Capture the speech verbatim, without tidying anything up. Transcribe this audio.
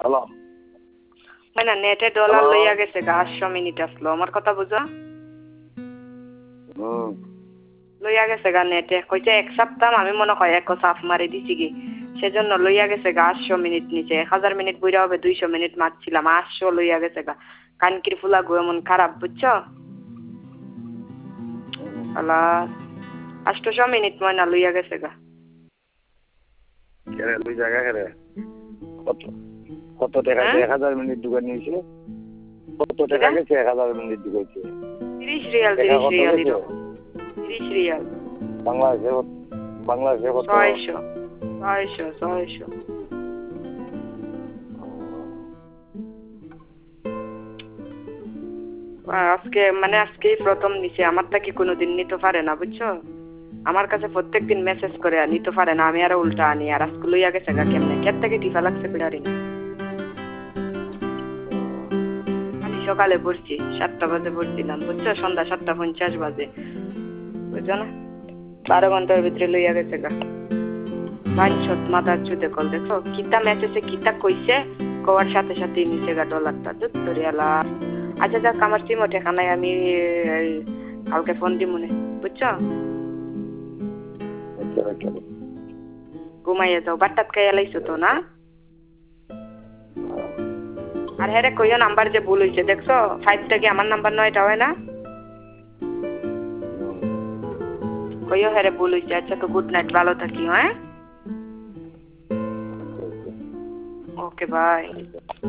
hello মানে নেটে dollar লইয়া গেছে গা আটশো মিনিট আসলো আমার কথা বুঝো হুম লইয়া গেছে গা নেটে কইছে এক সপ্তাহ আমি মনে হয় এক সাফ মারি দিছি কি সেজন্য লইয়া গেছে গা আটশো মিনিট নিচে এক হাজার মিনিট বইরা হবে দুইশো মিনিট মারছিলাম আটশো লইয়া গেছে গা কানকির ফুলা গো এমন খারাপ বুঝছো আলা আটশো মিনিট ময়না লইয়া গেছে গা কেরে দুই জায়গা কেরে কত কত টাকা এক হাজার মিনিট ঢুকে নিয়েছে কত টাকা গেছে এক হাজার মিনিট ঢুকেছে তিরিশ রিয়াল তিরিশ রিয়াল তিরিশ রিয়াল বাংলাদেশে বাংলাদেশে কত ছয়শো ছয়শো ছয়শো আজকে মানে আজকেই প্রথম নিচে আমারটা কি কোনোদিন নিতে পারে না বুঝছো আমার কাছে প্রত্যেকদিন মেসেজ করে নিতে পারে না আমি আরো উল্টা আনি আর আজকে লইয়া গেছে গা কেমনে কের থেকে টিফা লাগছে বিড়ারি আমি সকালে পড়ছি সাতটা বাজে পড়ছিলাম বুঝছো সন্ধ্যা সাতটা পঞ্চাশ বাজে বুঝছো না বারো ঘন্টার ভিতরে লইয়া গেছে গা বাঞ্ছত মাথার চুদে কল দেখো কিতা মেসেজে কিতা কইছে কোয়ার সাথে সাথে নিচে গা ডলারটা দুধ ধরিয়ালা আচ্ছা যাক আমার সিমও ঠেকানায় আমি কালকে ফোন দিব মনে বুঝছো ঘুমাইয়া যাও বাট্টাত খাইয়া লাইছো তো না আর হ্যাঁ রে কইও নাম্বার যে ভুল হয়েছে দেখছো ফাইভটা কি আমার নাম্বার নয় এটা হয় না কইও হ্যাঁ রে ভুল হয়েছে আচ্ছা তো গুড নাইট ভালো থাকি হ্যাঁ ওকে বাই